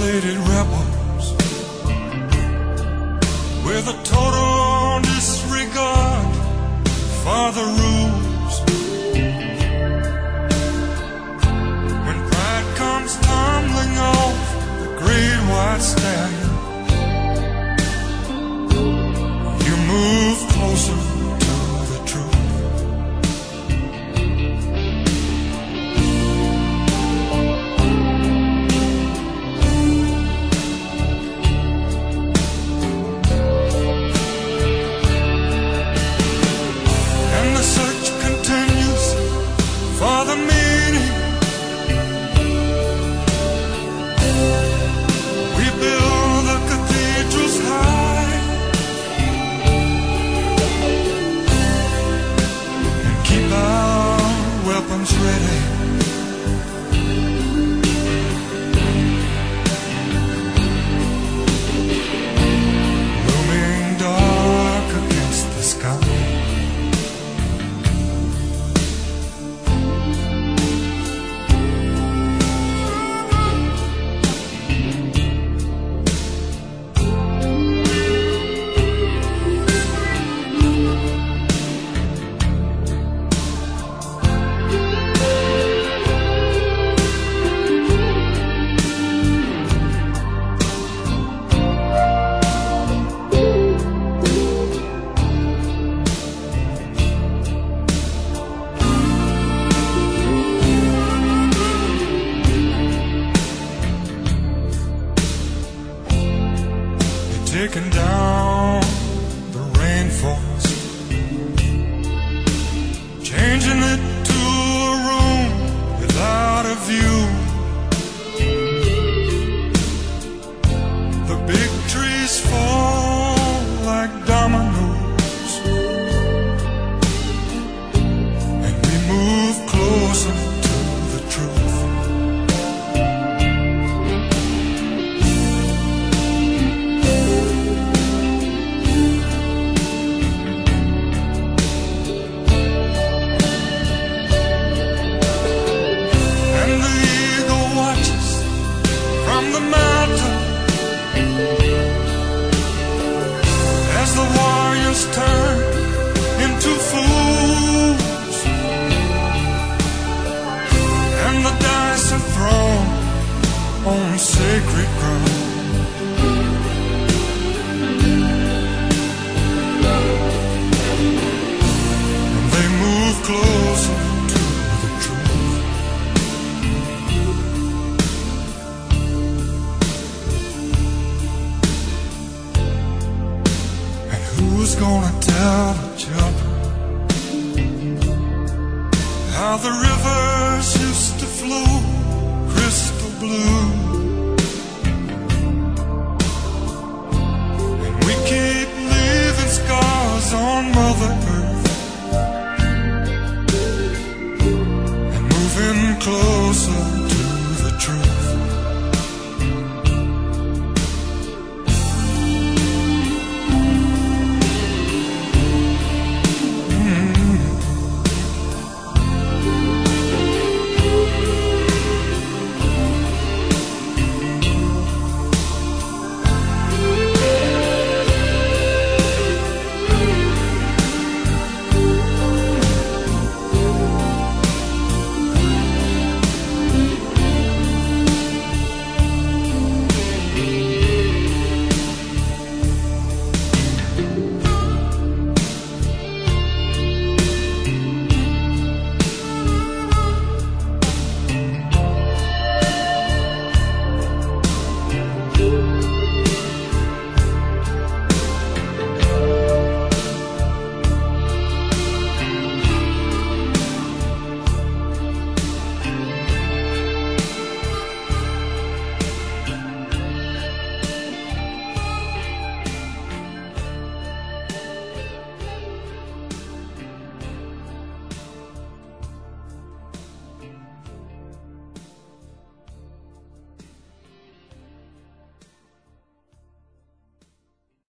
isolated rebels with a total disregard for the rules. When pride comes tumbling off the great white stallion, you move closer to the truth. Ready. Looming dark against the sky. Taking down the rainforest, changing it to a room without a view. The big trees fall like dominoes, and we move closer to the truth. As the warriors turn into fools, and the dice are thrown on sacred ground, and they move closer to the truth. Who's gonna tell the children how the rivers used to flow crystal blue?